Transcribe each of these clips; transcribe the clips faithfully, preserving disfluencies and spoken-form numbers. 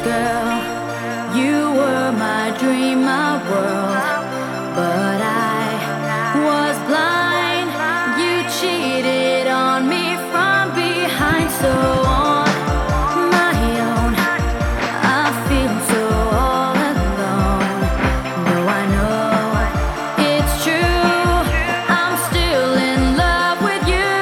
girl. You were my dream, my world. But I was blind. You cheated on me from behind. So on my own, I feel so all alone. No, I know it's true. I'm still in love with you.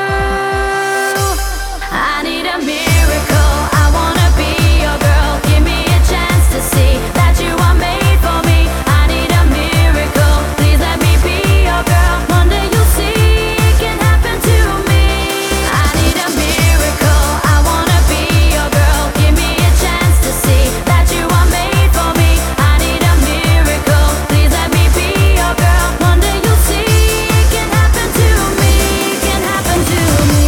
I need a miracle. I wanna be your girl. Give me a chance to see that you are made for me. I need a miracle. Please let me be your girl. One day you'll see it can happen to me. I need a miracle. I wanna be your girl. Give me a chance to see that you are made for me. I need a miracle. Please let me be your girl. One day you'll see it can happen to me. Can happen to me.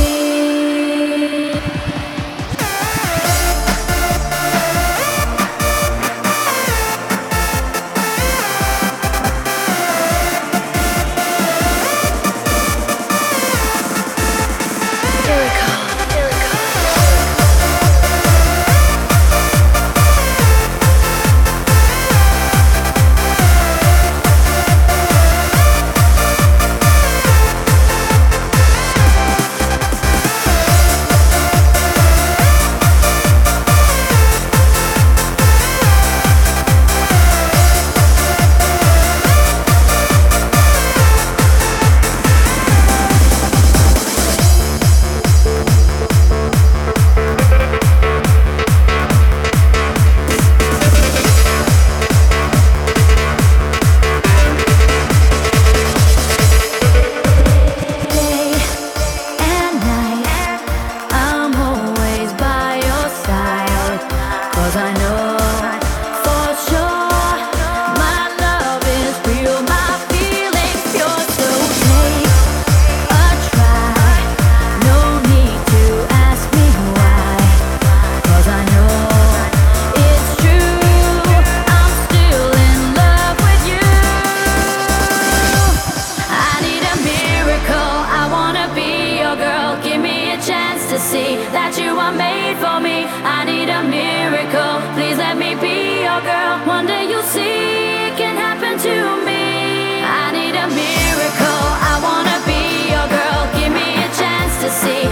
Day and night, I'm always by your side. 'Cause I know for sure my love is real, my feelings pure. So take a try, no need to ask me why. 'Cause I know it's true, I'm still in love with you. I need a miracle. I wanna be your girl. Give me a chance to see that you are made for me. I need a miracle. Please let me be your girl. One day you'll see it can happen to me. I need a miracle. I wanna be your girl. Give me a chance to see